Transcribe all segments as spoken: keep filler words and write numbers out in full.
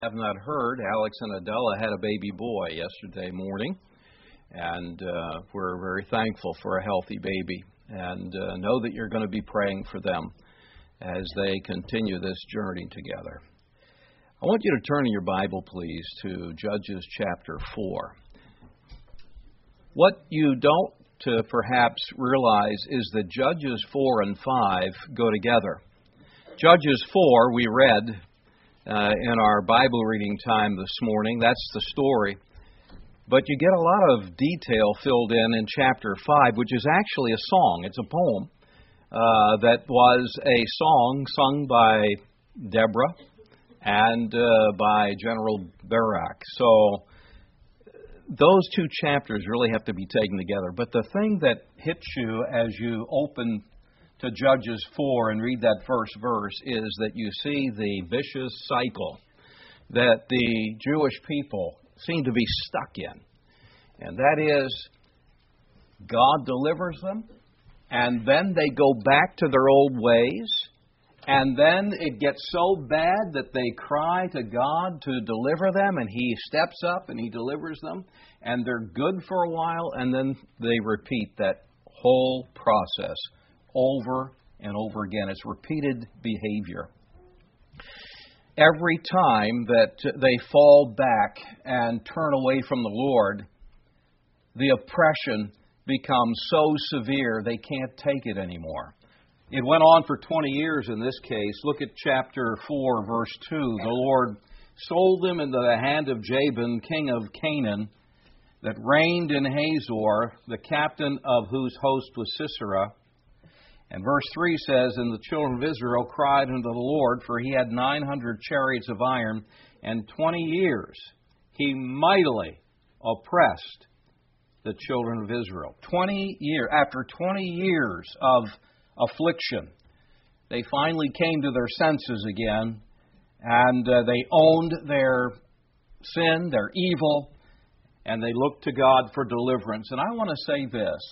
Have not heard, Alex and Adela had a baby boy yesterday morning, and uh, we're very thankful for a healthy baby, and uh, know that you're going to be praying for them as they continue this journey together. I want you to turn in your Bible, please, to Judges chapter four. What you don't uh, perhaps realize is that Judges four and five go together. Judges four, we read Uh, in our Bible reading time this morning. That's the story. But you get a lot of detail filled in in chapter five, which is actually a song. It's a poem uh, that was a song sung by Deborah and uh, by General Barak. So those two chapters really have to be taken together. But the thing that hits you as you open to Judges four and read that first verse is that you see the vicious cycle that the Jewish people seem to be stuck in. And that is, God delivers them, and then they go back to their old ways, and then it gets so bad that they cry to God to deliver them, and He steps up and He delivers them, and they're good for a while, and then they repeat that whole process over and over again. It's repeated behavior. Every time that they fall back and turn away from the Lord, the oppression becomes so severe they can't take it anymore. It went on for twenty years in this case. Look at chapter four, verse two. The Lord sold them into the hand of Jabin, king of Canaan, that reigned in Hazor, the captain of whose host was Sisera. And verse three says, And the children of Israel cried unto the Lord, for he had nine hundred chariots of iron, and twenty years he mightily oppressed the children of Israel. Twenty years, after twenty years of affliction, they finally came to their senses again, and uh, they owned their sin, their evil, and they looked to God for deliverance. And I want to say this.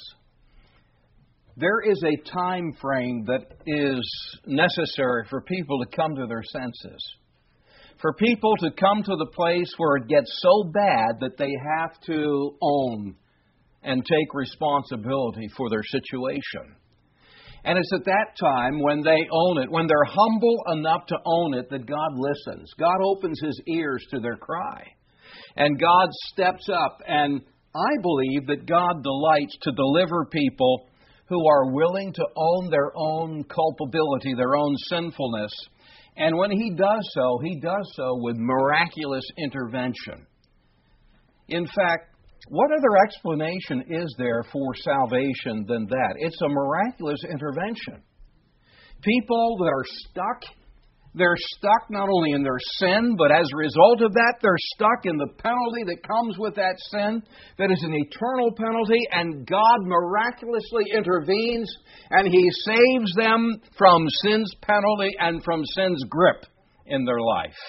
There is a time frame that is necessary for people to come to their senses. For people to come to the place where it gets so bad that they have to own and take responsibility for their situation. And it's at that time when they own it, when they're humble enough to own it, that God listens. God opens His ears to their cry. And God steps up. And I believe that God delights to deliver people who are willing to own their own culpability, their own sinfulness. And when He does so, He does so with miraculous intervention. In fact, what other explanation is there for salvation than that? It's a miraculous intervention. People that are stuck, they're stuck not only in their sin, but as a result of that, they're stuck in the penalty that comes with that sin, that is an eternal penalty, and God miraculously intervenes, and He saves them from sin's penalty and from sin's grip in their life.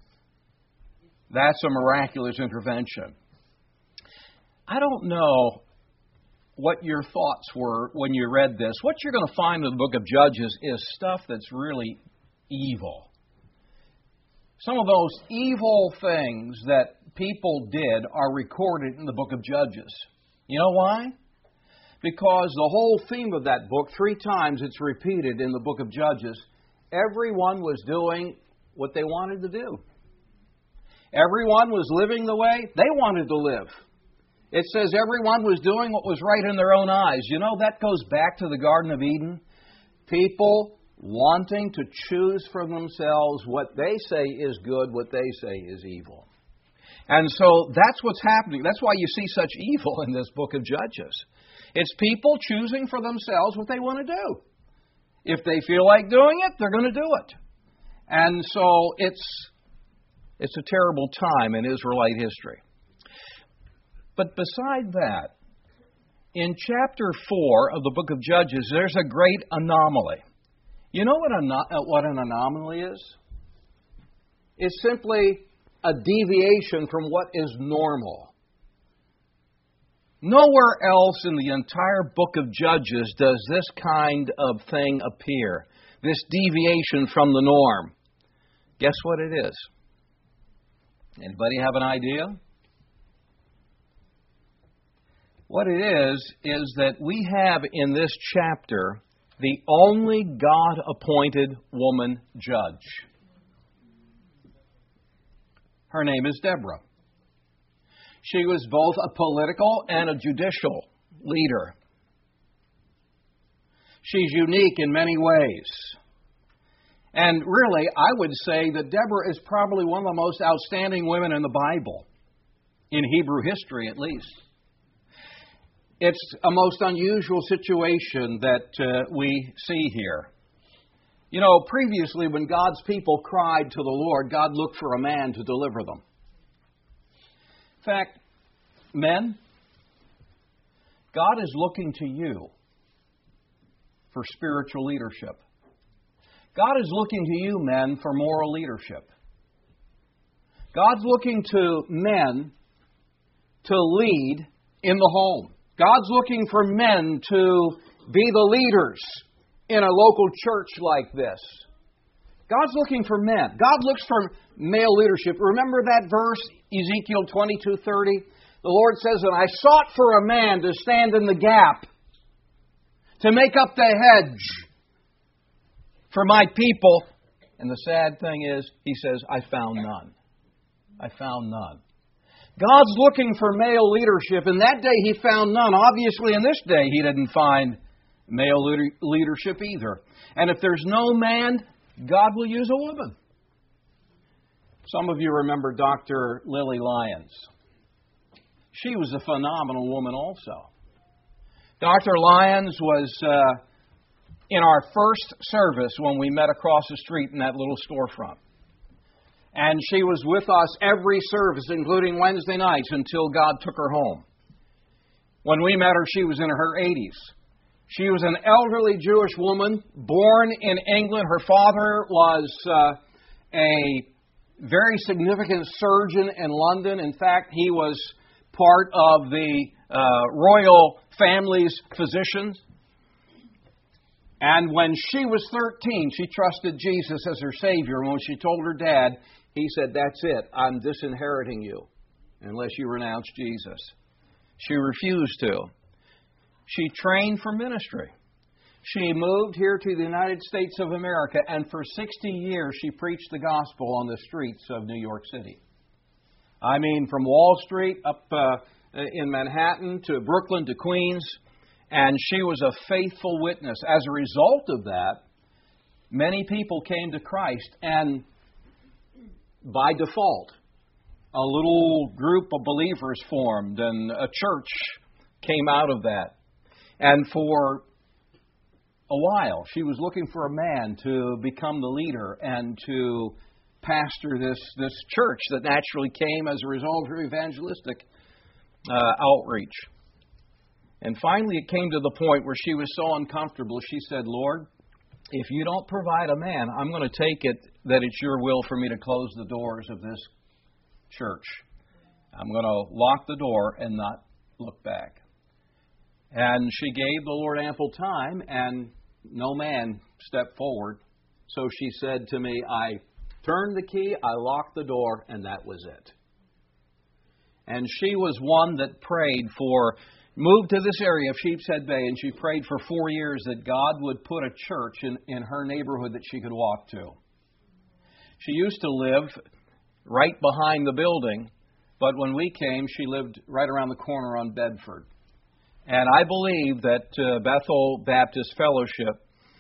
That's a miraculous intervention. I don't know what your thoughts were when you read this. What you're going to find in the book of Judges is stuff that's really evil. Some of those evil things that people did are recorded in the book of Judges. You know why? Because the whole theme of that book, three times it's repeated in the book of Judges, everyone was doing what they wanted to do. Everyone was living the way they wanted to live. It says everyone was doing what was right in their own eyes. You know, that goes back to the Garden of Eden. People wanting to choose for themselves what they say is good, what they say is evil. And so that's what's happening. That's why you see such evil in this book of Judges. It's people choosing for themselves what they want to do. If they feel like doing it, they're going to do it. And so it's it's a terrible time in Israelite history. But beside that, in chapter four of the book of Judges, there's a great anomaly. You know what, an, what an anomaly is? It's simply a deviation from what is normal. Nowhere else in the entire book of Judges does this kind of thing appear, this deviation from the norm. Guess what it is? Anybody have an idea? What it is, is that we have in this chapter the only God-appointed woman judge. Her name is Deborah. She was both a political and a judicial leader. She's unique in many ways. And really, I would say that Deborah is probably one of the most outstanding women in the Bible, in Hebrew history at least. It's a most unusual situation that uh, we see here. You know, previously when God's people cried to the Lord, God looked for a man to deliver them. In fact, men, God is looking to you for spiritual leadership. God is looking to you, men, for moral leadership. God's looking to men to lead in the home. God's looking for men to be the leaders in a local church like this. God's looking for men. God looks for male leadership. Remember that verse, Ezekiel twenty-two thirty? The Lord says, "And I sought for a man to stand in the gap, to make up the hedge for my people." And the sad thing is, He says, "I found none. I found none." God's looking for male leadership. And that day He found none. Obviously, in this day, He didn't find male leadership either. And if there's no man, God will use a woman. Some of you remember Doctor Lily Lyons. She was a phenomenal woman also. Doctor Lyons was uh, in our first service when we met across the street in that little storefront. And she was with us every service, including Wednesday nights, until God took her home. When we met her, she was in her eighties. She was an elderly Jewish woman, born in England. Her father was uh, a very significant surgeon in London. In fact, he was part of the uh, royal family's physicians. And when she was thirteen, she trusted Jesus as her Savior. And when she told her dad, he said, "That's it, I'm disinheriting you unless you renounce Jesus." She refused to. She trained for ministry. She moved here to the United States of America, and for sixty years she preached the gospel on the streets of New York City. I mean, from Wall Street up uh, in Manhattan to Brooklyn to Queens, and she was a faithful witness. As a result of that, many people came to Christ, and by default, a little group of believers formed, and a church came out of that. And for a while, she was looking for a man to become the leader and to pastor this, this church that naturally came as a result of her evangelistic uh, outreach. And finally, it came to the point where she was so uncomfortable, she said, "Lord, if you don't provide a man, I'm going to take it that it's your will for me to close the doors of this church. I'm going to lock the door and not look back." And she gave the Lord ample time, and no man stepped forward. So she said to me, "I turned the key, I locked the door, and that was it." And she was one that prayed for, moved to this area of Sheepshead Bay, and she prayed for four years that God would put a church in, in her neighborhood that she could walk to. She used to live right behind the building, but when we came, she lived right around the corner on Bedford. And I believe that uh, Bethel Baptist Fellowship,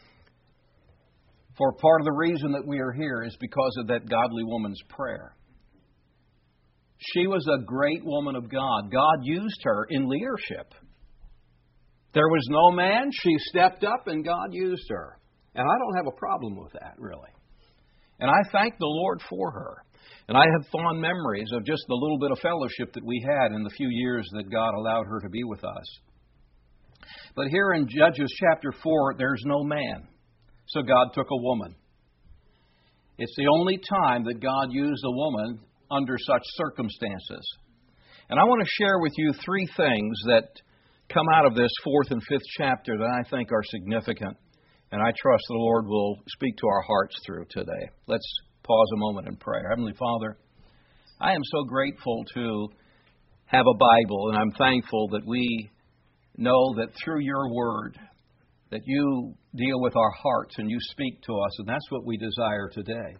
for part of the reason that we are here, is because of that godly woman's prayer. She was a great woman of God. God used her in leadership. There was no man. She stepped up and God used her. And I don't have a problem with that, really. And I thank the Lord for her. And I have fond memories of just the little bit of fellowship that we had in the few years that God allowed her to be with us. But here in Judges chapter four, there's no man. So God took a woman. It's the only time that God used a woman under such circumstances. And I want to share with you three things that come out of this fourth and fifth chapter that I think are significant. And I trust the Lord will speak to our hearts through today. Let's pause a moment in prayer. Heavenly Father, I am so grateful to have a Bible, and I'm thankful that we know that through your word that you deal with our hearts and you speak to us, and that's what we desire today.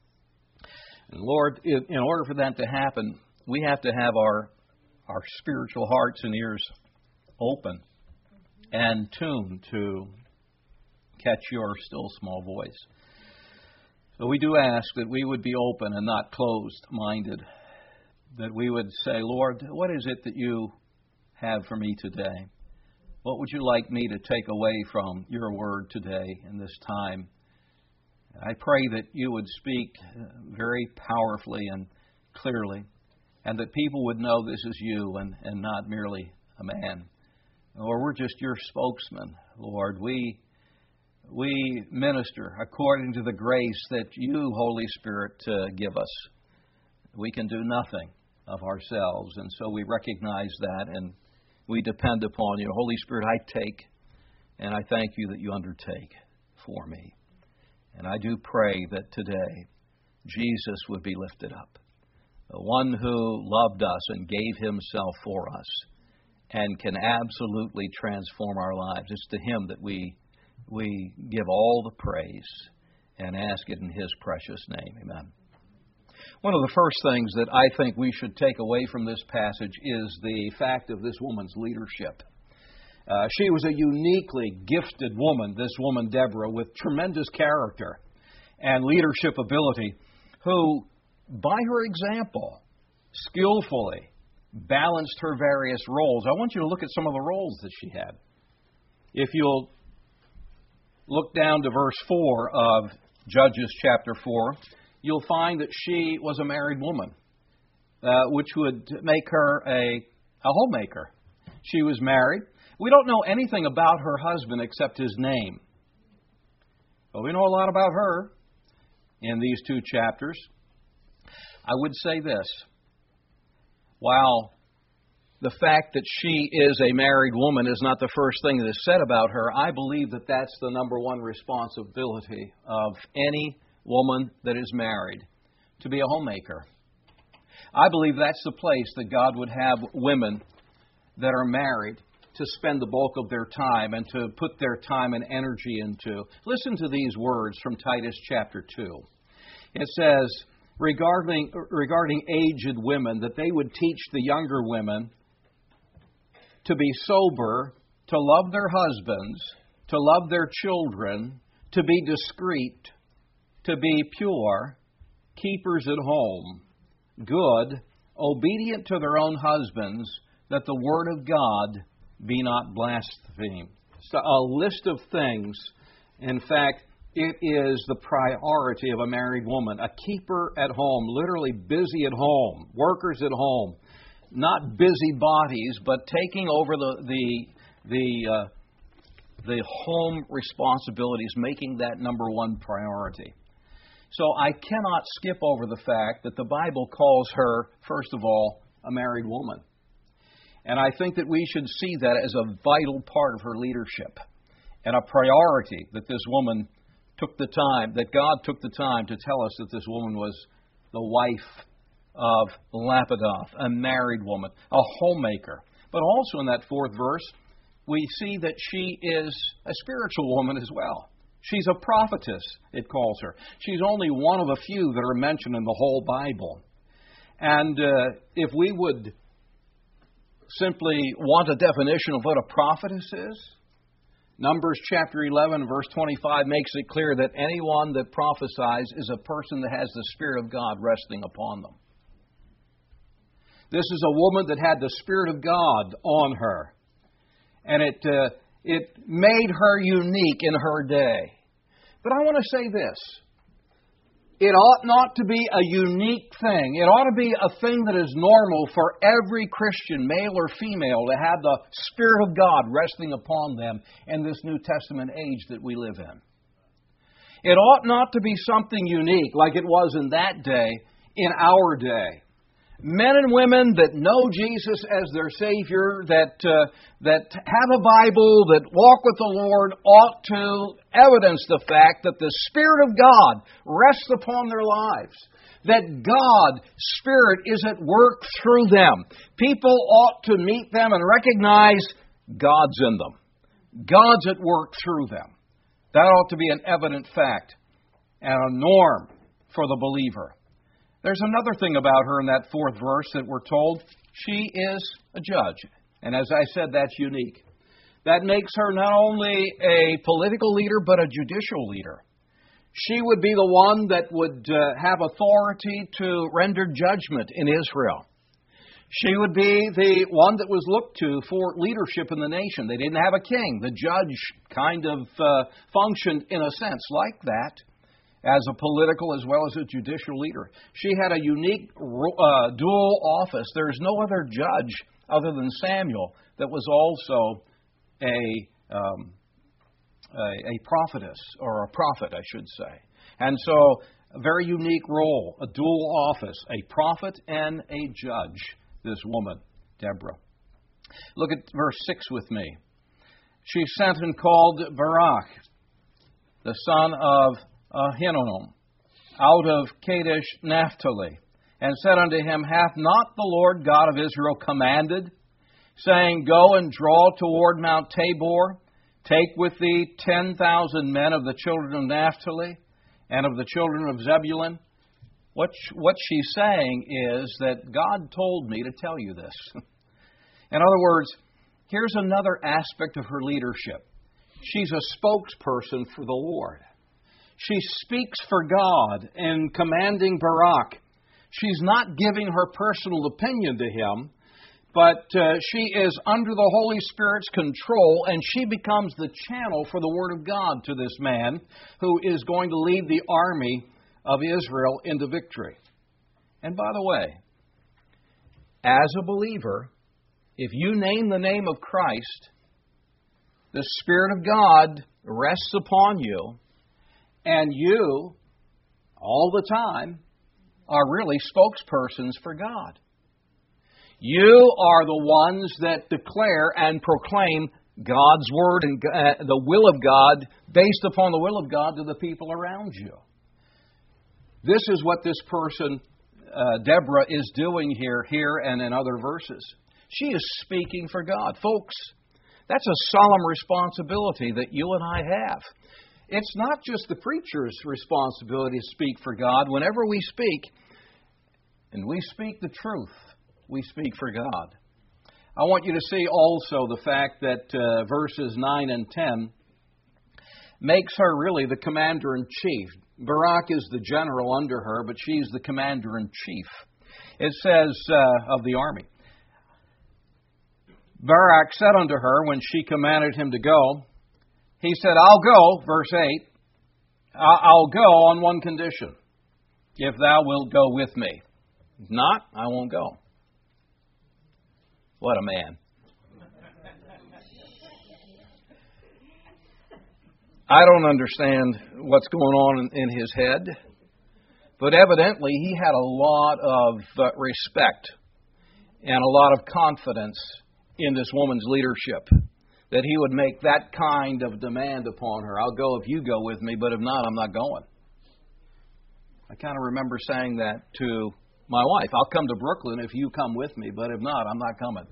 And Lord, in order for that to happen, we have to have our our spiritual hearts and ears open and tuned to catch your still small voice. So we do ask that we would be open and not closed-minded, that we would say, Lord, what is it that you have for me today? What would you like me to take away from your word today in this time? I pray that you would speak very powerfully and clearly, and that people would know this is you and, and not merely a man. Or we're just your spokesman, Lord. We we minister according to the grace that you, Holy Spirit, uh, give us. We can do nothing of ourselves, and so we recognize that, and we depend upon you. Holy Spirit, I take, and I thank you that you undertake for me. And I do pray that today Jesus would be lifted up, the one who loved us and gave himself for us and can absolutely transform our lives. It's to him that we we give all the praise and ask it in his precious name. Amen. One of the first things that I think we should take away from this passage is the fact of this woman's leadership. Uh, she was a uniquely gifted woman, this woman Deborah, with tremendous character and leadership ability, who, by her example, skillfully balanced her various roles. I want you to look at some of the roles that she had. If you'll look down to verse four of Judges chapter four, you'll find that she was a married woman, uh, which would make her a, a homemaker. She was married. We don't know anything about her husband except his name. But we know a lot about her in these two chapters. I would say this. While the fact that she is a married woman is not the first thing that is said about her, I believe that that's the number one responsibility of any woman that is married, to be a homemaker. I believe that's the place that God would have women that are married to spend the bulk of their time and to put their time and energy into. Listen to these words from Titus chapter two. It says, regarding, regarding aged women, that they would teach the younger women to be sober, to love their husbands, to love their children, to be discreet, to be pure, keepers at home, good, obedient to their own husbands, that the word of God be not blasphemed. So a list of things. In fact, it is the priority of a married woman. A keeper at home, literally busy at home, workers at home, not busy bodies, but taking over the the the uh, the home responsibilities, making that number one priority. So I cannot skip over the fact that the Bible calls her, first of all, a married woman. And I think that we should see that as a vital part of her leadership and a priority that this woman took the time, that God took the time to tell us that this woman was the wife of Lapidoth, a married woman, a homemaker. But also in that fourth verse, we see that she is a spiritual woman as well. She's a prophetess, it calls her. She's only one of a few that are mentioned in the whole Bible. And uh, if we would simply want a definition of what a prophetess is, Numbers chapter eleven, verse twenty-five makes it clear that anyone that prophesies is a person that has the Spirit of God resting upon them. This is a woman that had the Spirit of God on her. And it uh, it made her unique in her day. But I want to say this. It ought not to be a unique thing. It ought to be a thing that is normal for every Christian, male or female, to have the Spirit of God resting upon them in this New Testament age that we live in. It ought not to be something unique like it was in that day, in our day. Men and women that know Jesus as their Savior, that uh, that have a Bible, that walk with the Lord, ought to evidence the fact that the Spirit of God rests upon their lives. that God's Spirit is at work through them. People ought to meet them and recognize God's in them. God's at work through them. That ought to be an evident fact and a norm for the believer. There's another thing about her in that fourth verse that we're told. She is a judge. And as I said, that's unique. That makes her not only a political leader, but a judicial leader. She would be the one that would uh, have authority to render judgment in Israel. She would be the one that was looked to for leadership in the nation. They didn't have a king. The judge kind of uh, functioned in a sense like that as a political as well as a judicial leader. She had a unique uh, dual office. There's no other judge other than Samuel that was also a, um, a, a prophetess, or a prophet, I should say. And so, a very unique role, a dual office, a prophet and a judge, this woman, Deborah. Look at verse six with me. She sent and called Barak, the son of Ahinoam, out of Kadesh Naphtali, and said unto him, Hath not the Lord God of Israel commanded, saying, Go and draw toward Mount Tabor, take with thee ten thousand men of the children of Naphtali and of the children of Zebulun? What, what she's saying is that God told me to tell you this. In other words, here's another aspect of her leadership. She's a spokesperson for the Lord. She speaks for God in commanding Barak. She's not giving her personal opinion to him, but uh, she is under the Holy Spirit's control, and she becomes the channel for the Word of God to this man who is going to lead the army of Israel into victory. And by the way, as a believer, if you name the name of Christ, the Spirit of God rests upon you, and you, all the time, are really spokespersons for God. You are the ones that declare and proclaim God's Word and uh, the will of God based upon the will of God to the people around you. This is what this person, uh, Deborah, is doing here, here and in other verses. She is speaking for God. Folks, that's a solemn responsibility that you and I have. It's not just the preacher's responsibility to speak for God. Whenever we speak, and we speak the truth, we speak for God. I want you to see also the fact that uh, verses nine and ten makes her really the commander-in-chief. Barak is the general under her, but she's the commander-in-chief. It says uh, of the army, Barak said unto her when she commanded him to go, he said, I'll go, verse eight, I'll go on one condition, if thou wilt go with me. If not, I won't go. What a man. I don't understand what's going on in, in his head, but evidently he had a lot of uh, respect and a lot of confidence in this woman's leadership, that he would make that kind of demand upon her. I'll go if you go with me, but if not, I'm not going. I kind of remember saying that to my wife. I'll come to Brooklyn if you come with me, but if not, I'm not coming.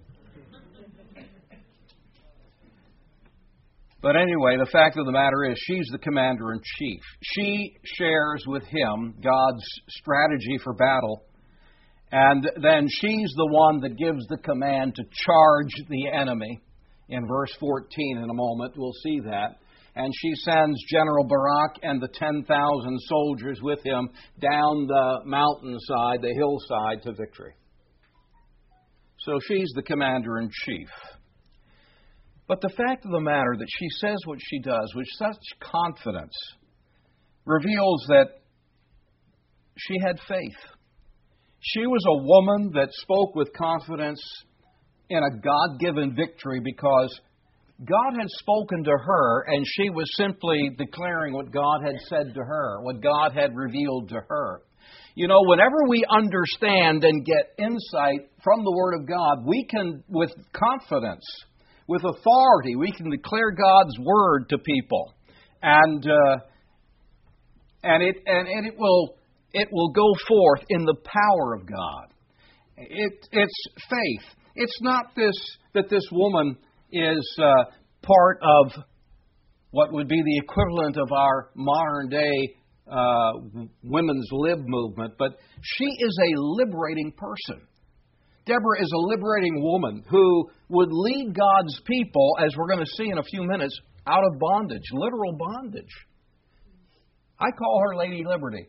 But anyway, the fact of the matter is she's the commander-in-chief. She shares with him God's strategy for battle, and then she's the one that gives the command to charge the enemy. In verse fourteen, in a moment, we'll see that. And she sends General Barak and the ten thousand soldiers with him down the mountainside, the hillside, to victory. So she's the commander-in-chief. But the fact of the matter that she says what she does with such confidence reveals that she had faith. She was a woman that spoke with confidence in a God-given victory because God had spoken to her and she was simply declaring what God had said to her, what God had revealed to her. You know, whenever we understand and get insight from the Word of God, we can, with confidence, with authority, we can declare God's Word to people. And uh, and it and, and it will it will go forth in the power of God. It, it's faith. It's not this that this woman is uh, part of what would be the equivalent of our modern day uh, women's lib movement, but she is a liberating person. Deborah is a liberating woman who would lead God's people, as we're going to see in a few minutes, out of bondage, literal bondage. I call her Lady Liberty.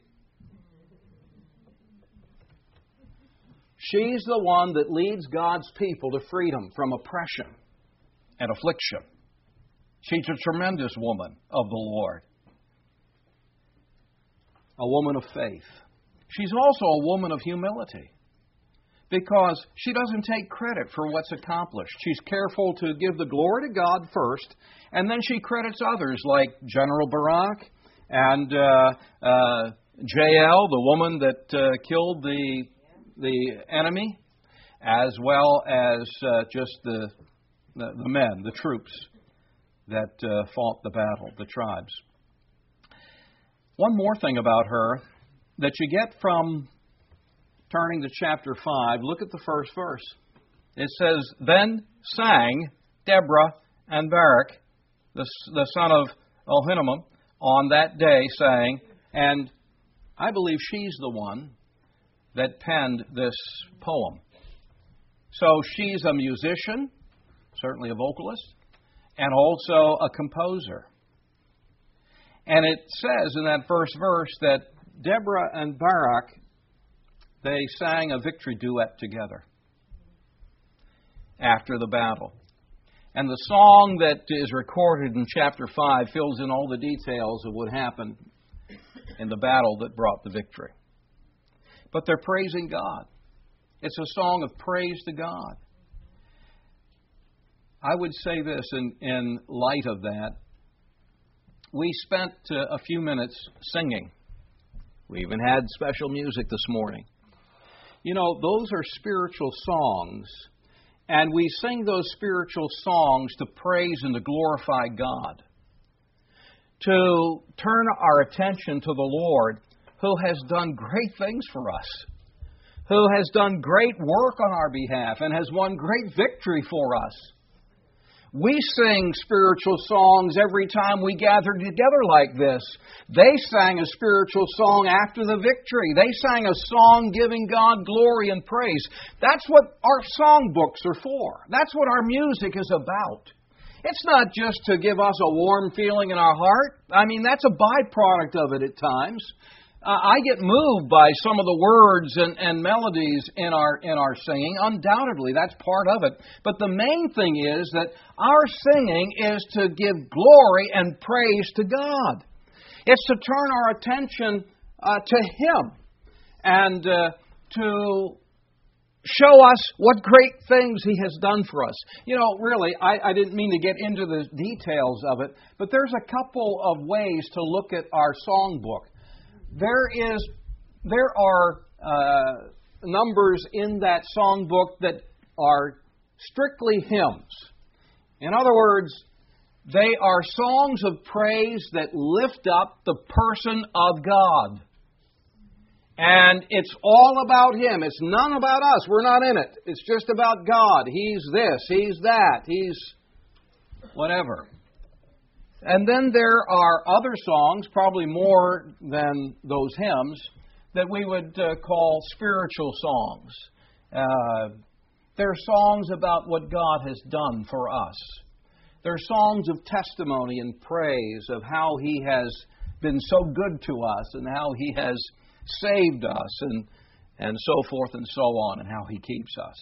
She's the one that leads God's people to freedom from oppression and affliction. She's a tremendous woman of the Lord. A woman of faith. She's also a woman of humility, because she doesn't take credit for what's accomplished. She's careful to give the glory to God first, and then she credits others like General Barak and uh, uh, Jael, the woman that uh, killed the the enemy, as well as uh, just the, the the men, the troops that uh, fought the battle, the tribes. One more thing about her that you get from turning to chapter five, look at the first verse. It says, "Then sang Deborah and Barak, the, the son of Ahinoam, on that day, saying," and I believe she's the one that penned this poem. So she's a musician, certainly a vocalist, and also a composer. And it says in that first verse that Deborah and Barak, they sang a victory duet together after the battle. And the song that is recorded in chapter five fills in all the details of what happened in the battle that brought the victory. But they're praising God. It's a song of praise to God. I would say this in, in light of that. We spent uh, a few minutes singing. We even had special music this morning. You know, those are spiritual songs, and we sing those spiritual songs to praise and to glorify God, to turn our attention to the Lord, who has done great things for us, who has done great work on our behalf and has won great victory for us. We sing spiritual songs every time we gather together like this. They sang a spiritual song after the victory. They sang a song giving God glory and praise. That's what our songbooks are for. That's what our music is about. It's not just to give us a warm feeling in our heart. I mean, that's a byproduct of it at times. Uh, I get moved by some of the words and, and melodies in our in our singing. Undoubtedly, that's part of it. But the main thing is that our singing is to give glory and praise to God. It's to turn our attention uh, to Him and uh, to show us what great things He has done for us. You know, really, I, I didn't mean to get into the details of it, but there's a couple of ways to look at our songbook. There is, there are uh, numbers in that songbook that are strictly hymns. In other words, they are songs of praise that lift up the person of God. And it's all about Him. It's none about us. We're not in it. It's just about God. He's this, He's that, He's whatever. And then there are other songs, probably more than those hymns, that we would uh, call spiritual songs. Uh, they're songs about what God has done for us. They're songs of testimony and praise of how He has been so good to us and how He has saved us and, and so forth and so on, and how He keeps us.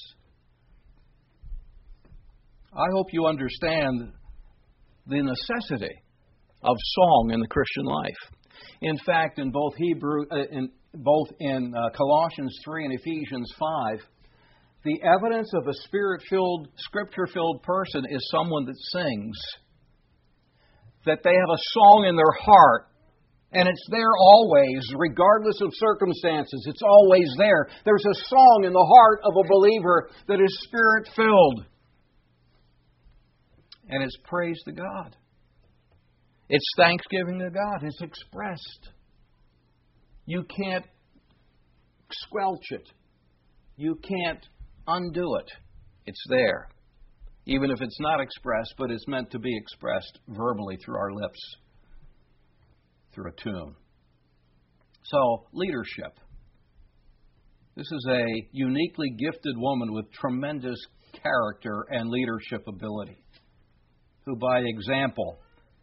I hope you understand the necessity of song in the Christian life. In fact, in both Hebrew, uh, in both in uh, Colossians three and Ephesians five, the evidence of a Spirit-filled, Scripture-filled person is someone that sings, that they have a song in their heart, and it's there always, regardless of circumstances. It's always there. There's a song in the heart of a believer that is Spirit-filled. And it's praise to God. It's thanksgiving to God. It's expressed. You can't squelch it. You can't undo it. It's there. Even if it's not expressed, but it's meant to be expressed verbally through our lips, through a tune. So, leadership. This is a uniquely gifted woman with tremendous character and leadership ability, who by example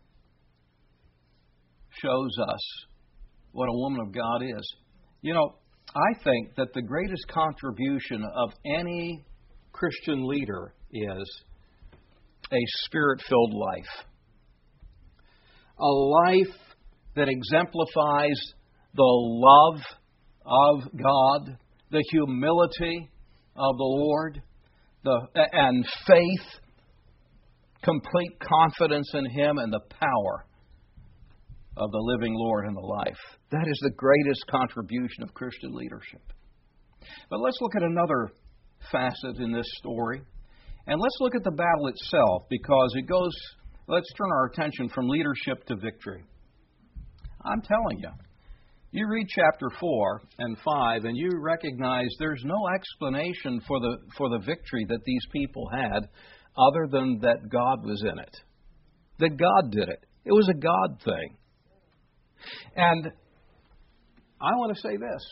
shows us what a woman of God is. You know, I think that the greatest contribution of any Christian leader is a Spirit-filled life. A life that exemplifies the love of God, the humility of the Lord, the and faith, complete confidence in Him, and the power of the living Lord in the life. That is the greatest contribution of Christian leadership. But let's look at another facet in this story. And let's look at the battle itself, because it goes, let's turn our attention from leadership to victory. I'm telling you, you read chapter four and five, and you recognize there's no explanation for the for the victory that these people had other than that God was in it. That God did it. It was a God thing. And I want to say this.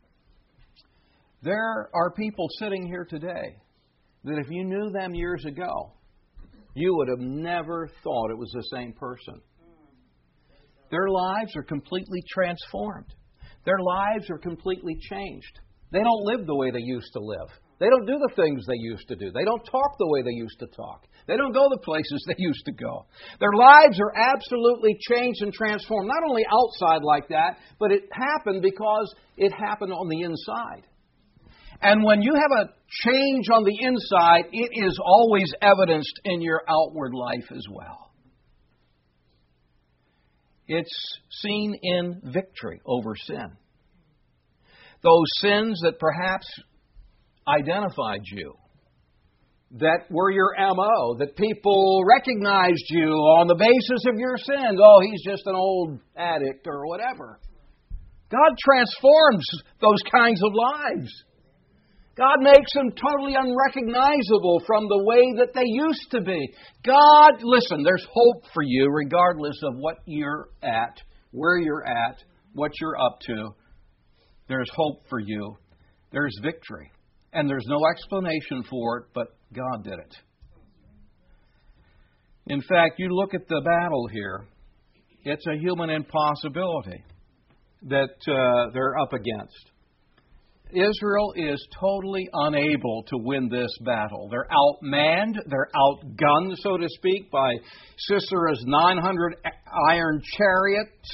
There are people sitting here today that if you knew them years ago, you would have never thought it was the same person. Their lives are completely transformed. Their lives are completely changed. They don't live the way they used to live. They don't do the things they used to do. They don't talk the way they used to talk. They don't go the places they used to go. Their lives are absolutely changed and transformed. Not only outside like that, but it happened because it happened on the inside. And when you have a change on the inside, it is always evidenced in your outward life as well. It's seen in victory over sin. Those sins that perhaps identified you, that were your M O, that people recognized you on the basis of your sins. Oh, he's just an old addict or whatever. God transforms those kinds of lives. God makes them totally unrecognizable from the way that they used to be. God, listen, there's hope for you regardless of what you're at, where you're at, what you're up to. There's hope for you. There's victory. And there's no explanation for it, but God did it. In fact, you look at the battle here, it's a human impossibility that uh, they're up against. Israel is totally unable to win this battle. They're outmanned, they're outgunned, so to speak, by Sisera's nine hundred iron chariots.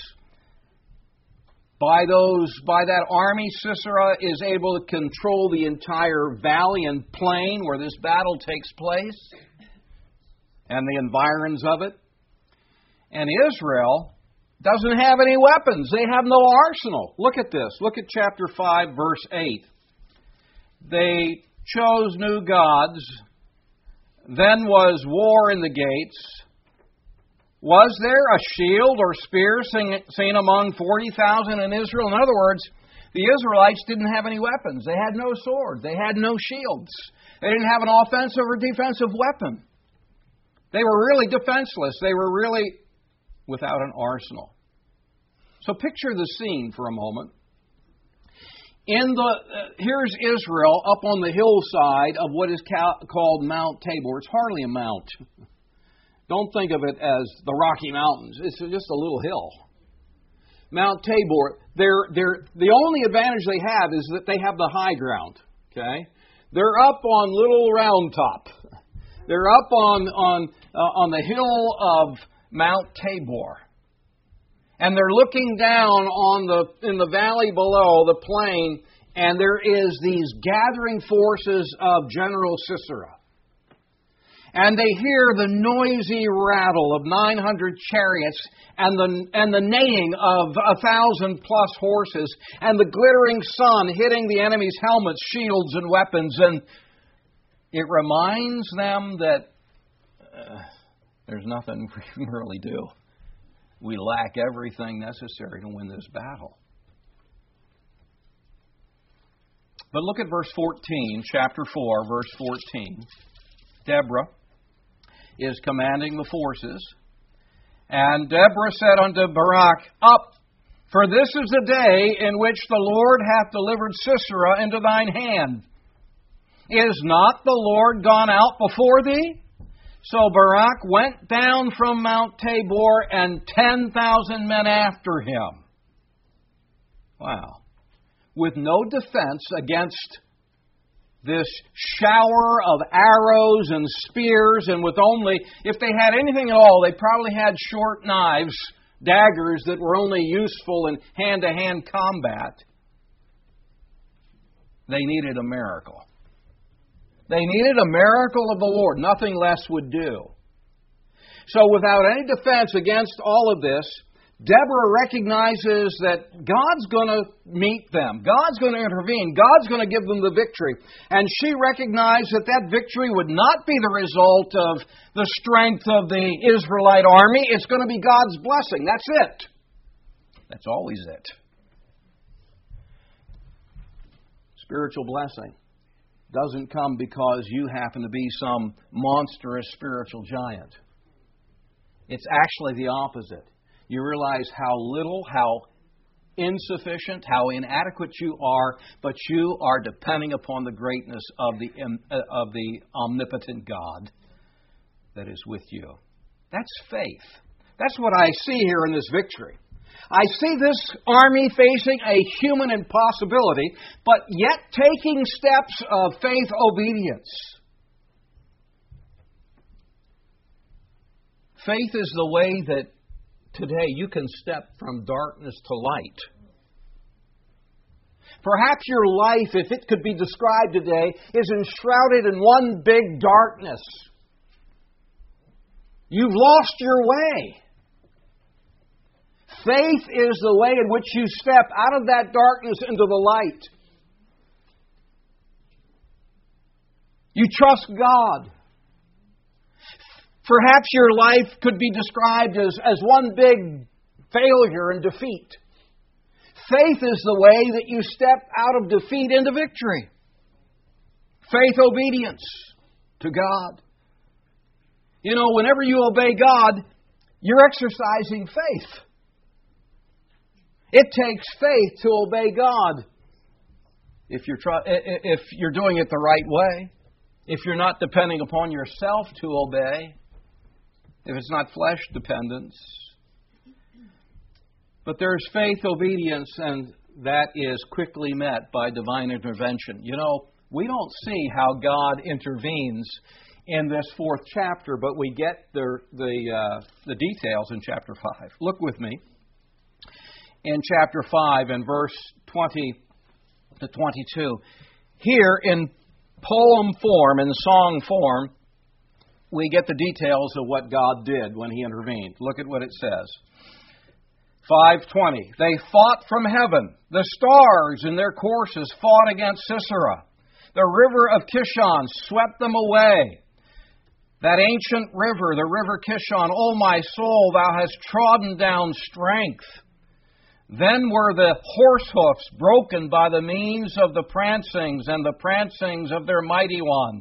By those, by that army, Sisera is able to control the entire valley and plain where this battle takes place and the environs of it. And Israel doesn't have any weapons. They have no arsenal. Look at this. Look at chapter five, verse eight. They chose new gods. Then was war in the gates. Was there a shield or spear seen among forty thousand in Israel? In other words, the Israelites didn't have any weapons. They had no sword. They had no shields. They didn't have an offensive or defensive weapon. They were really defenseless. They were really without an arsenal. So picture the scene for a moment. In the uh, here's Israel up on the hillside of what is ca- called Mount Tabor. It's hardly a mount. Don't think of it as the Rocky Mountains. It's just a little hill. Mount Tabor. They're, they're, the only advantage they have is that they have the high ground. Okay, they're up on Little Round Top. They're up on on uh, on the hill of Mount Tabor, and they're looking down on the in the valley below the plain, and there is these gathering forces of General Sisera. And they hear the noisy rattle of nine hundred chariots and the and the neighing of a thousand plus horses and the glittering sun hitting the enemy's helmets, shields, and weapons. And it reminds them that uh, there's nothing we can really do. We lack everything necessary to win this battle. But look at verse fourteen, chapter four, verse fourteen. Deborah is commanding the forces. And Deborah said unto Barak, Up, for this is the day in which the Lord hath delivered Sisera into thine hand. Is not the Lord gone out before thee? So Barak went down from Mount Tabor, and ten thousand men after him. Wow. With no defense against this shower of arrows and spears, and with only, if they had anything at all, they probably had short knives, daggers that were only useful in hand-to-hand combat. They needed a miracle. They needed a miracle of the Lord. Nothing less would do. So without any defense against all of this, Deborah recognizes that God's going to meet them. God's going to intervene. God's going to give them the victory. And she recognized that that victory would not be the result of the strength of the Israelite army. It's going to be God's blessing. That's it. That's always it. Spiritual blessing doesn't come because you happen to be some monstrous spiritual giant. It's actually the opposite. You realize how little, how insufficient, how inadequate you are, but you are depending upon the greatness of the of the omnipotent God that is with you. That's faith. That's what I see here in this victory. I see this army facing a human impossibility, but yet taking steps of faith obedience. Faith is the way that today you can step from darkness to light. Perhaps your life, if it could be described today, is enshrouded in one big darkness. You've lost your way. Faith is the way in which you step out of that darkness into the light. You trust God. Perhaps your life could be described as, as one big failure and defeat. Faith is the way that you step out of defeat into victory. Faith obedience to God. You know, whenever you obey God, you're exercising faith. It takes faith to obey God. If you're try, if you're doing it the right way, if you're not depending upon yourself to obey, if it's not flesh dependence. But there's faith obedience, and that is quickly met by divine intervention. You know, we don't see how God intervenes in this fourth chapter, but we get the the uh, the details in chapter five. Look with me. In chapter five, in verse twenty to twenty-two. Here, in poem form, in song form, we get the details of what God did when He intervened. Look at what it says. five twenty. They fought from heaven. The stars in their courses fought against Sisera. The river of Kishon swept them away. That ancient river, the river Kishon, O my soul, thou hast trodden down strength. Then were the horse hoofs broken by the means of the prancings and the prancings of their mighty ones.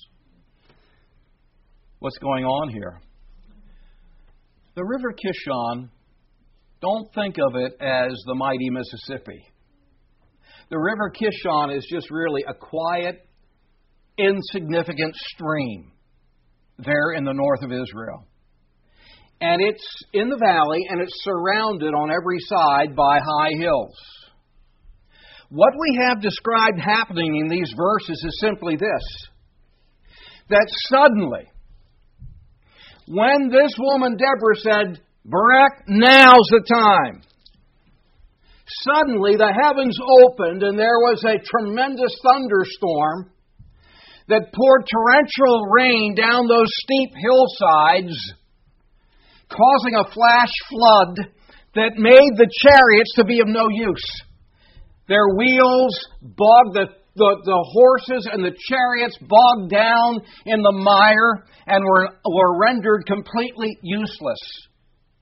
What's going on here? The river Kishon, don't think of it as the mighty Mississippi. The river Kishon is just really a quiet, insignificant stream there in the north of Israel. And it's in the valley, and it's surrounded on every side by high hills. What we have described happening in these verses is simply this: that suddenly, when this woman Deborah said, Barak, now's the time, suddenly the heavens opened, and there was a tremendous thunderstorm that poured torrential rain down those steep hillsides, causing a flash flood that made the chariots to be of no use. Their wheels bogged, the, the, the horses and the chariots bogged down in the mire and were, were rendered completely useless.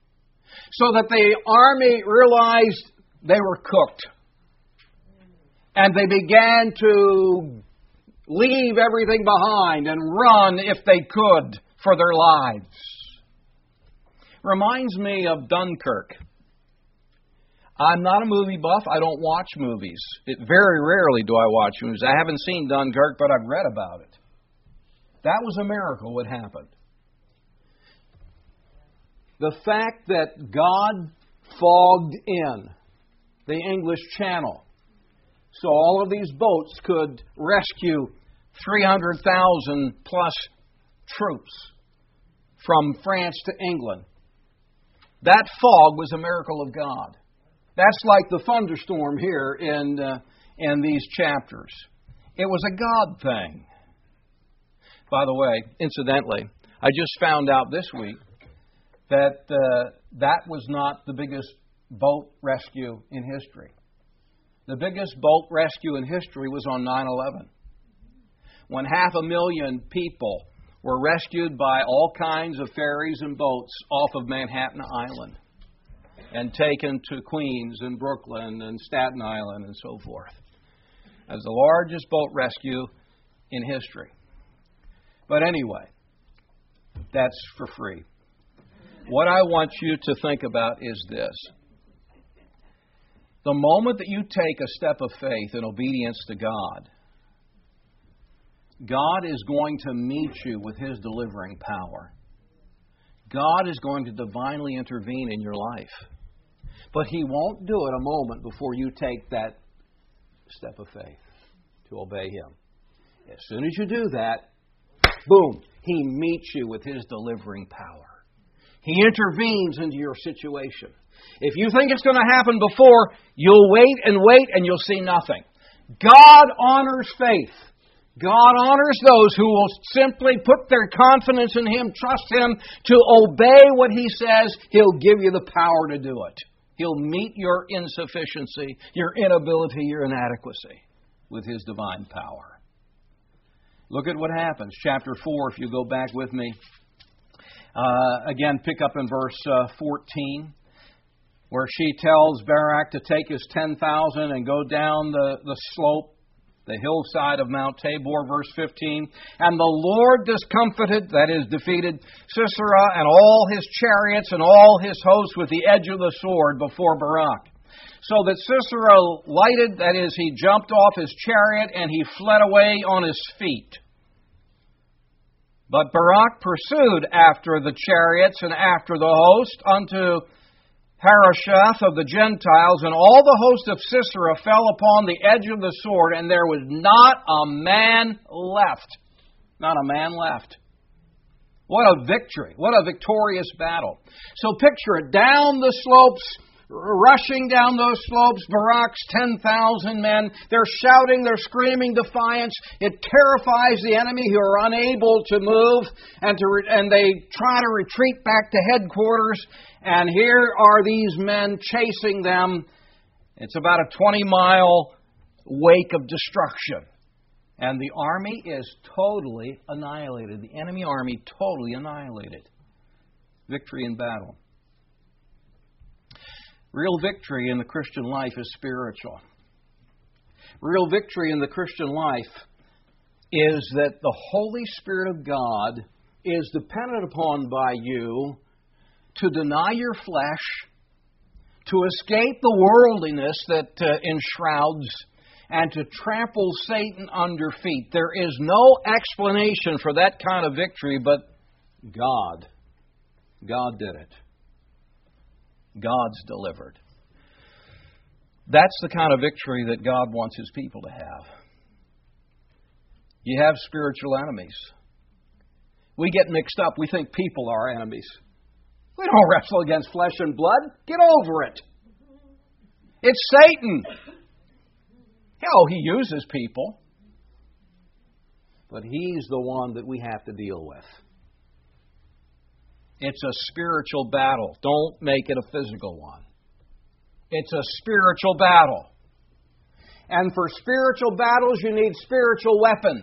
So that the army realized they were cooked. And they began to leave everything behind and run, if they could, for their lives. Reminds me of Dunkirk. I'm not a movie buff. I don't watch movies. It, very rarely do I watch movies. I haven't seen Dunkirk, but I've read about it. That was a miracle what happened. The fact that God fogged in the English Channel so all of these boats could rescue three hundred thousand plus troops from France to England. That fog was a miracle of God. That's like the thunderstorm here in, uh, in these chapters. It was a God thing. By the way, incidentally, I just found out this week that uh, that was not the biggest boat rescue in history. The biggest boat rescue in history was on nine eleven, when half a million people were rescued by all kinds of ferries and boats off of Manhattan Island and taken to Queens and Brooklyn and Staten Island and so forth. As the largest boat rescue in history. But anyway, that's for free. What I want you to think about is this. The moment that you take a step of faith in obedience to God, God is going to meet you with His delivering power. God is going to divinely intervene in your life. But He won't do it a moment before you take that step of faith to obey Him. As soon as you do that, boom, He meets you with His delivering power. He intervenes into your situation. If you think it's going to happen before, you'll wait and wait and you'll see nothing. God honors faith. God honors those who will simply put their confidence in Him, trust Him to obey what He says. He'll give you the power to do it. He'll meet your insufficiency, your inability, your inadequacy with His divine power. Look at what happens. Chapter four, if you go back with me. Uh, again, pick up in verse uh, fourteen, where she tells Barak to take his ten thousand and go down the, the slope, the hillside of Mount Tabor, verse fifteen. And the Lord discomfited, that is, defeated, Sisera and all his chariots and all his hosts with the edge of the sword before Barak. So that Sisera lighted, that is, he jumped off his chariot and he fled away on his feet. But Barak pursued after the chariots and after the host unto Harosheth of the Gentiles, and all the host of Sisera fell upon the edge of the sword, and there was not a man left. Not a man left. What a victory. What a victorious battle. So picture it, down the slopes, rushing down those slopes, Barak's ten thousand men. They're shouting, they're screaming defiance. It terrifies the enemy who are unable to move, and, to re- and they try to retreat back to headquarters. And here are these men chasing them. It's about a twenty-mile wake of destruction. And the army is totally annihilated. The enemy army totally annihilated. Victory in battle. Real victory in the Christian life is spiritual. Real victory in the Christian life is that the Holy Spirit of God is dependent upon by you to deny your flesh, to escape the worldliness that uh, enshrouds, and to trample Satan under feet. There is no explanation for that kind of victory but God. God did it. God's delivered. That's the kind of victory that God wants His people to have. You have spiritual enemies. We get mixed up. We think people are our enemies. We don't wrestle against flesh and blood. Get over it. It's Satan. Oh, he uses people. But he's the one that we have to deal with. It's a spiritual battle. Don't make it a physical one. It's a spiritual battle. And for spiritual battles, you need spiritual weapons.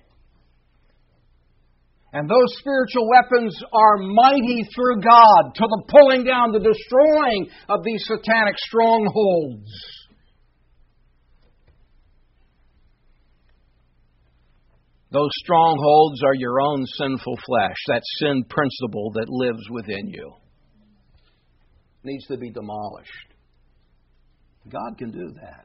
And those spiritual weapons are mighty through God to the pulling down, the destroying of these satanic strongholds. Those strongholds are your own sinful flesh, that sin principle that lives within you. It needs to be demolished. God can do that.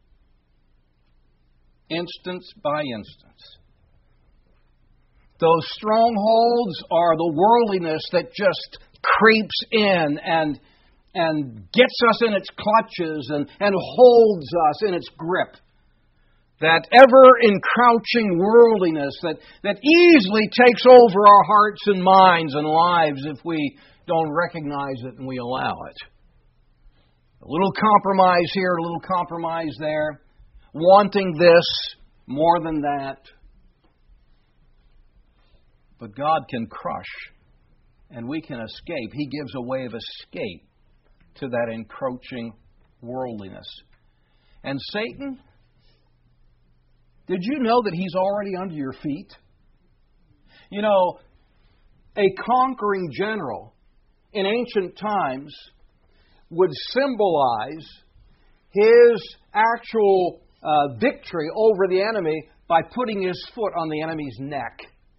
Instance by instance. Those strongholds are the worldliness that just creeps in and, and gets us in its clutches and, and holds us in its grip. That ever-encroaching worldliness that, that easily takes over our hearts and minds and lives if we don't recognize it and we allow it. A little compromise here, a little compromise there. Wanting this more than that. But God can crush and we can escape. He gives a way of escape to that encroaching worldliness. And Satan, did you know that he's already under your feet? You know, a conquering general in ancient times would symbolize his actual uh, victory over the enemy by putting his foot on the enemy's neck.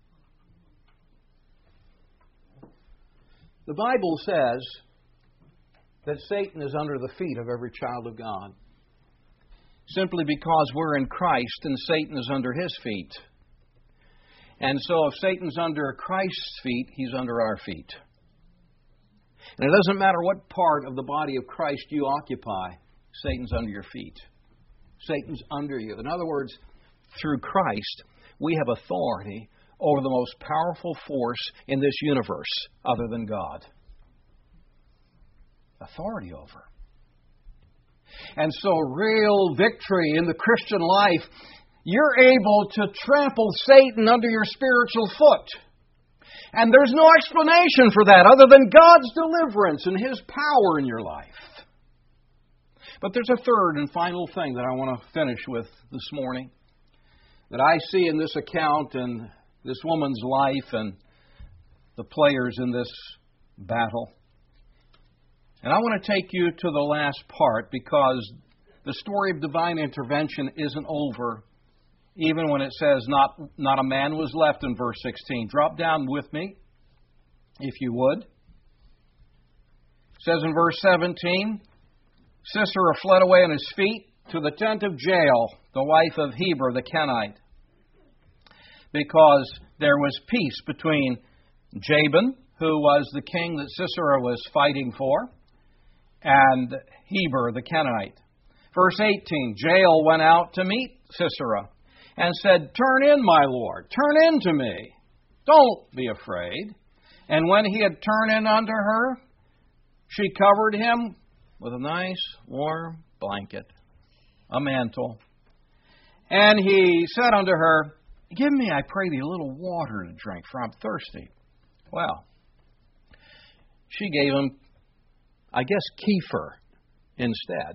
The Bible says that Satan is under the feet of every child of God. Simply because we're in Christ and Satan is under his feet. And so if Satan's under Christ's feet, he's under our feet. And it doesn't matter what part of the body of Christ you occupy, Satan's under your feet. Satan's under you. In other words, through Christ, we have authority over the most powerful force in this universe other than God. Authority over. And so real victory in the Christian life, you're able to trample Satan under your spiritual foot. And there's no explanation for that other than God's deliverance and His power in your life. But there's a third and final thing that I want to finish with this morning that I see in this account and this woman's life and the players in this battle. And I want to take you to the last part because the story of divine intervention isn't over, even when it says not, not a man was left in verse sixteen. Drop down with me, if you would. It says in verse seventeen, Sisera fled away on his feet to the tent of Jael, the wife of Heber the Kenite, because there was peace between Jabin, who was the king that Sisera was fighting for, and Heber the Kenite. Verse eighteen, Jael went out to meet Sisera and said, Turn in, my lord, turn in to me. Don't be afraid. And when he had turned in unto her, she covered him with a nice warm blanket, a mantle. And he said unto her, Give me, I pray thee, a little water to drink, for I'm thirsty. Well, she gave him, I guess, kefir instead.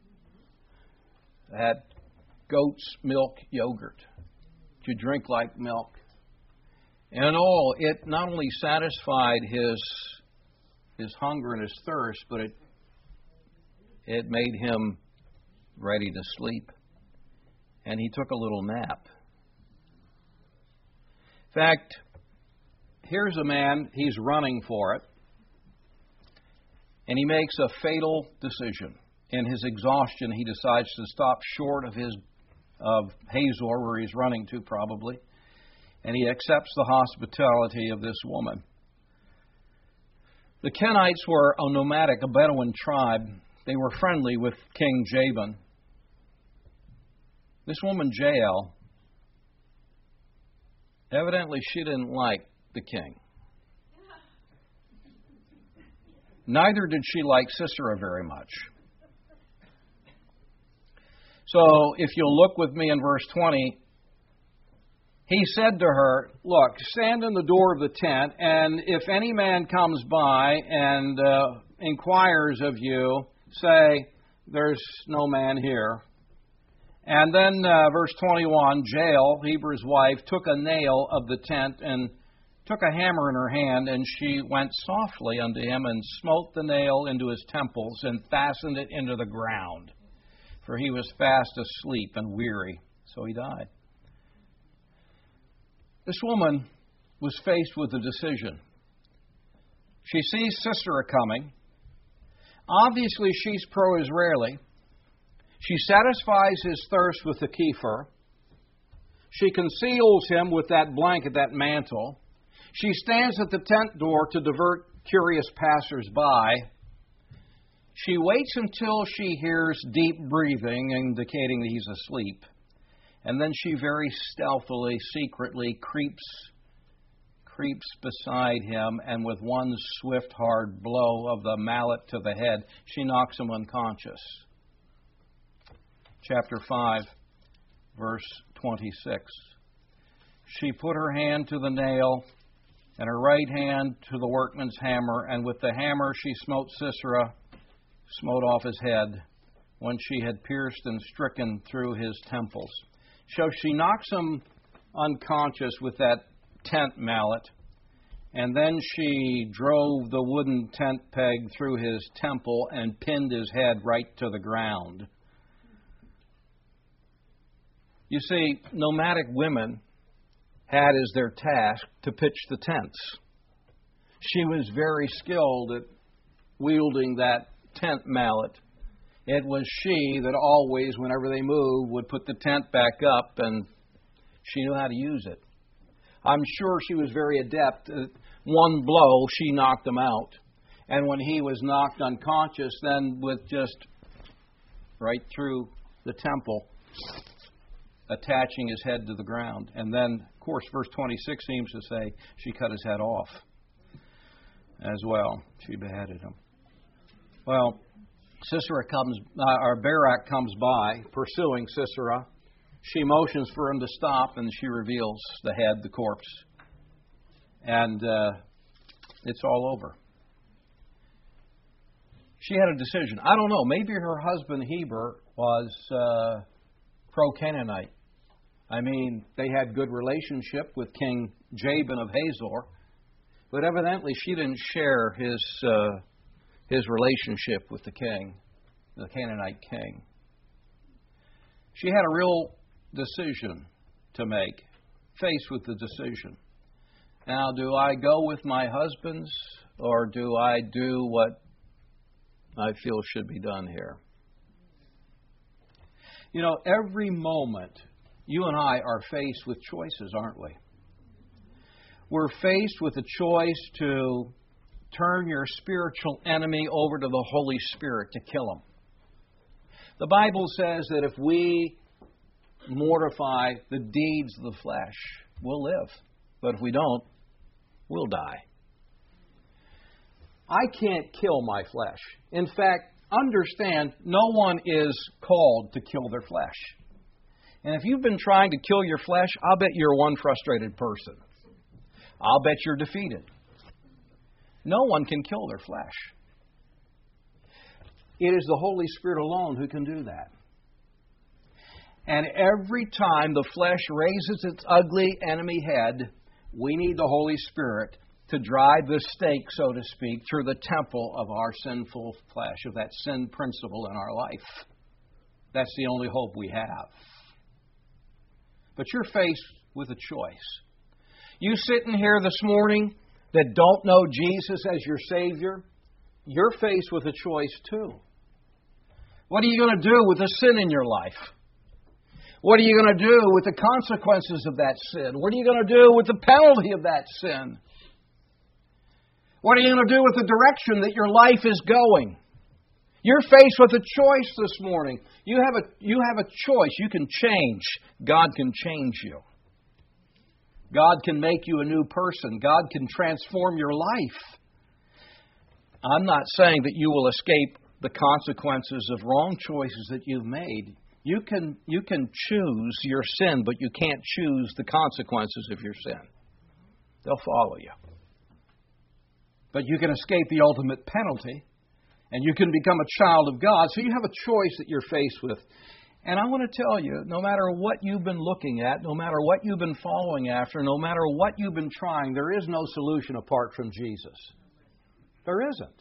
That goat's milk yogurt to drink like milk. And all, it not only satisfied his his hunger and his thirst, but it it made him ready to sleep. And he took a little nap. In fact, here's a man, he's running for it, and he makes a fatal decision. In his exhaustion, he decides to stop short of his of Hazor, where he's running to probably, and he accepts the hospitality of this woman. The Kenites were a nomadic, a Bedouin tribe. They were friendly with King Jabin. This woman, Jael, evidently she didn't like the king. Neither did she like Sisera very much. So, if you'll look with me in verse twenty, he said to her, Look, stand in the door of the tent, and if any man comes by and uh, inquires of you, say, There's no man here. And then uh, verse twenty-one, Jael, Heber's wife, took a nail of the tent and took a hammer in her hand, and she went softly unto him and smote the nail into his temples and fastened it into the ground. For he was fast asleep and weary, so he died. This woman was faced with a decision. She sees Sisera coming. Obviously, she's pro-Israeli. She satisfies his thirst with the kefir. She conceals him with that blanket, that mantle. She stands at the tent door to divert curious passers-by. She waits until she hears deep breathing, indicating that he's asleep. And then she very stealthily, secretly creeps, creeps beside him, and with one swift, hard blow of the mallet to the head, she knocks him unconscious. Chapter five, verse twenty-six. She put her hand to the nail, and her right hand to the workman's hammer, and with the hammer she smote Sisera, smote off his head, when she had pierced and stricken through his temples. So she knocks him unconscious with that tent mallet, and then she drove the wooden tent peg through his temple and pinned his head right to the ground. You see, nomadic women had as their task to pitch the tents. She was very skilled at wielding that tent mallet. It was she that always, whenever they moved, would put the tent back up, and she knew how to use it. I'm sure she was very adept. At one blow, she knocked him out. And when he was knocked unconscious, then with just right through the temple, attaching his head to the ground. And then, of course, verse twenty-six seems to say she cut his head off as well. She beheaded him. Well, Sisera comes, uh, or Barak comes by, pursuing Sisera. She motions for him to stop, and she reveals the head, the corpse. And uh, it's all over. She had a decision. I don't know. Maybe her husband, Heber, was uh, pro-Canaanite. I mean, they had good relationship with King Jabin of Hazor. But evidently, she didn't share his... Uh, his relationship with the king, the Canaanite king. She had a real decision to make, faced with the decision. Now, do I go with my husband's, or do I do what I feel should be done here? You know, every moment, you and I are faced with choices, aren't we? We're faced with a choice to turn your spiritual enemy over to the Holy Spirit to kill him. The Bible says that if we mortify the deeds of the flesh, we'll live. But if we don't, we'll die. I can't kill my flesh. In fact, understand, no one is called to kill their flesh. And if you've been trying to kill your flesh, I'll bet you're one frustrated person. I'll bet you're defeated. No one can kill their flesh. It is the Holy Spirit alone who can do that. And every time the flesh raises its ugly enemy head, we need the Holy Spirit to drive the stake, so to speak, through the temple of our sinful flesh, of that sin principle in our life. That's the only hope we have. But you're faced with a choice. You sitting here this morning that don't know Jesus as your Savior, you're faced with a choice too. What are you going to do with the sin in your life? What are you going to do with the consequences of that sin? What are you going to do with the penalty of that sin? What are you going to do with the direction that your life is going? You're faced with a choice this morning. You have a, you have a choice. You can change. God can change you. God can make you a new person. God can transform your life. I'm not saying that you will escape the consequences of wrong choices that you've made. You can, you can choose your sin, but you can't choose the consequences of your sin. They'll follow you. But you can escape the ultimate penalty, and you can become a child of God. So you have a choice that you're faced with. And I want to tell you, no matter what you've been looking at, no matter what you've been following after, no matter what you've been trying, there is no solution apart from Jesus. There isn't.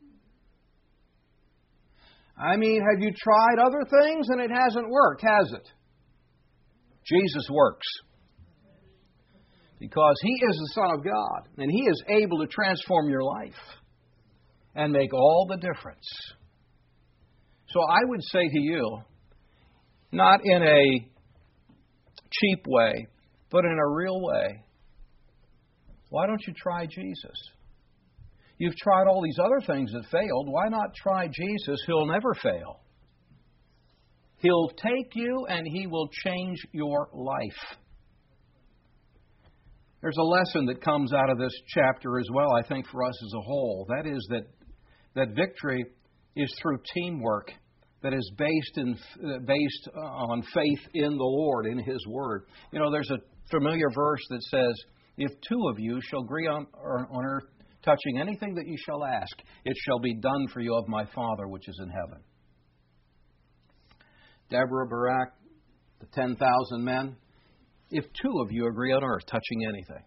I mean, have you tried other things and it hasn't worked, has it? Jesus works. Because He is the Son of God, and He is able to transform your life and make all the difference. So I would say to you, not in a cheap way, but in a real way, why don't you try Jesus? You've tried all these other things that failed. Why not try Jesus? He'll never fail. He'll take you and He will change your life. There's a lesson that comes out of this chapter as well, I think, for us as a whole. That is that, that victory is through teamwork that is based in based on faith in the Lord, in His Word. You know, there's a familiar verse that says, if two of you shall agree on, on earth touching anything that you shall ask, it shall be done for you of my Father which is in heaven. Deborah, Barak, the ten thousand men, if two of you agree on earth touching anything.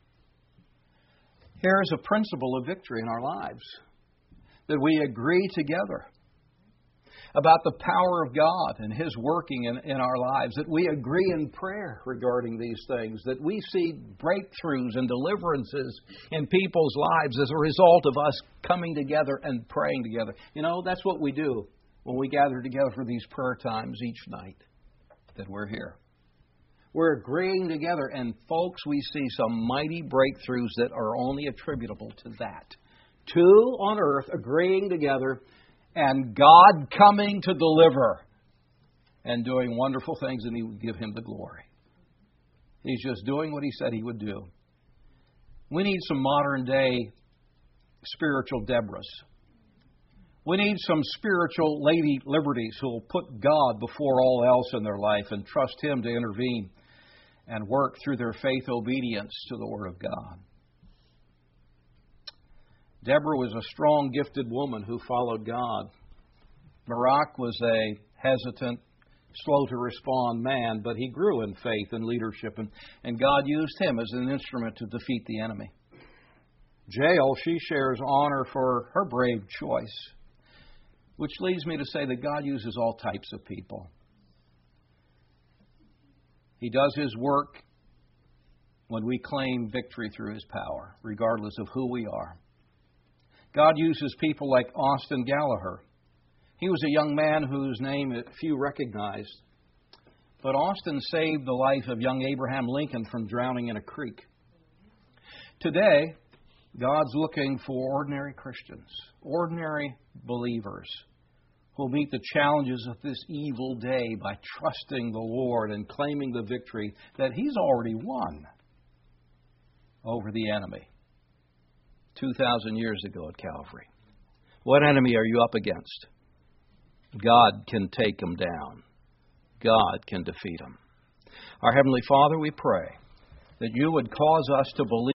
Here's a principle of victory in our lives, that we agree together about the power of God and His working in, in our lives, that we agree in prayer regarding these things, that we see breakthroughs and deliverances in people's lives as a result of us coming together and praying together. You know, that's what we do when we gather together for these prayer times each night that we're here. We're agreeing together, and folks, we see some mighty breakthroughs that are only attributable to that. Two on earth agreeing together, and God coming to deliver and doing wonderful things, and He would give Him the glory. He's just doing what He said He would do. We need some modern day spiritual Deborahs. We need some spiritual Lady Liberties who will put God before all else in their life and trust Him to intervene and work through their faith obedience to the Word of God. Deborah was a strong, gifted woman who followed God. Barak was a hesitant, slow-to-respond man, but he grew in faith and leadership, and, and God used him as an instrument to defeat the enemy. Jael, she shares honor for her brave choice, which leads me to say that God uses all types of people. He does His work when we claim victory through His power, regardless of who we are. God uses people like Austin Gallagher. He was a young man whose name few recognized. But Austin saved the life of young Abraham Lincoln from drowning in a creek. Today, God's looking for ordinary Christians, ordinary believers, who will meet the challenges of this evil day by trusting the Lord and claiming the victory that He's already won over the enemy two thousand years ago at Calvary. What enemy are you up against? God can take him down. God can defeat him. Our Heavenly Father, we pray that You would cause us to believe